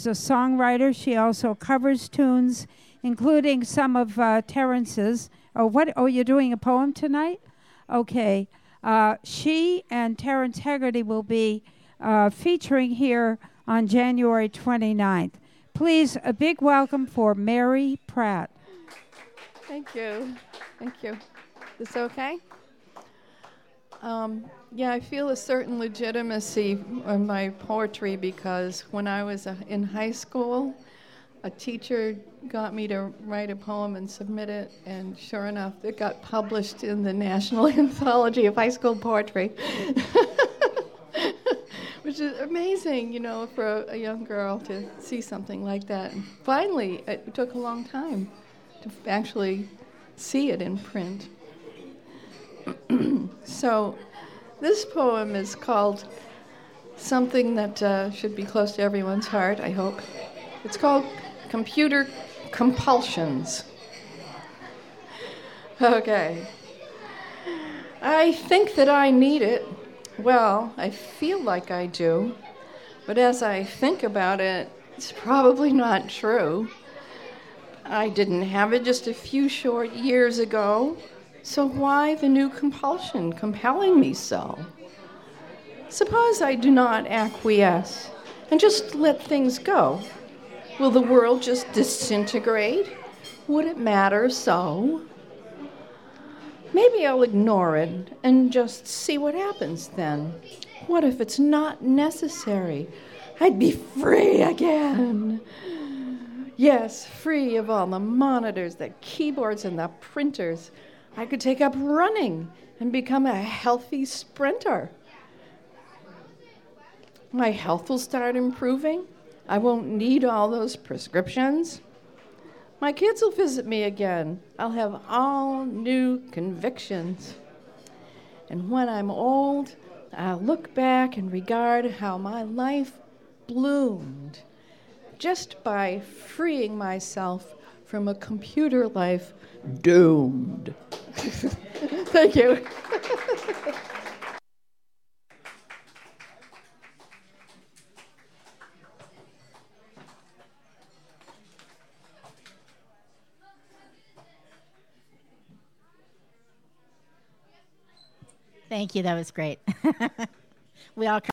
She's a songwriter. She also covers tunes, including some of Terence's. Oh, you're doing a poem tonight? Okay. She and Terence Hegarty will be featuring here on January 29th. Please, a big welcome for Mary Pratt. Thank you. Thank you. Is this okay? Yeah, I feel a certain legitimacy in my poetry because when I was in high school, a teacher got me to write a poem and submit it, and sure enough, it got published in the National Anthology of High School Poetry, which is amazing, for a young girl to see something like that. And finally, it took a long time to actually see it in print. So this poem is called something that should be close to everyone's heart, I hope. It's called Computer Compulsions. Okay. I think that I need it. Well, I feel like I do. But as I think about it, it's probably not true. I didn't have it just a few short years ago. So why the new compulsion compelling me so? Suppose I do not acquiesce and just let things go. Will the world just disintegrate? Would it matter so? Maybe I'll ignore it and just see what happens then. What if it's not necessary? I'd be free again. Yes, free of all the monitors, the keyboards, and the printers. I could take up running and become a healthy sprinter. My health will start improving. I won't need all those prescriptions. My kids will visit me again. I'll have all new convictions. And when I'm old, I'll look back and regard how my life bloomed just by freeing myself from a computer life doomed. Thank you. Thank you. That was great. We all